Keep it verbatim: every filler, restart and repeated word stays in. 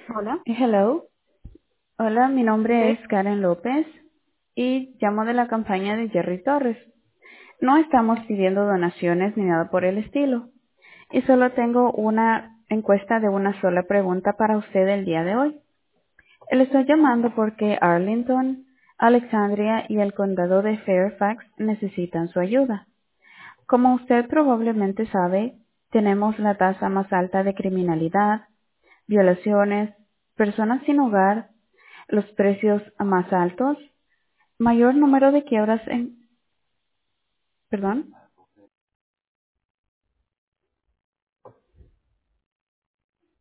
Hola. Hello. Hola, mi nombre Sí. es Karen López y llamo de la campaña de Jerry Torres. No estamos pidiendo donaciones ni nada por el estilo. Y solo tengo una encuesta de una sola pregunta para usted el día de hoy. Le estoy llamando porque Arlington, Alexandria y el condado de Fairfax necesitan su ayuda. Como usted probablemente sabe, tenemos la tasa más alta de criminalidad, violaciones, personas sin hogar, los precios más altos, mayor número de quiebras en, perdón,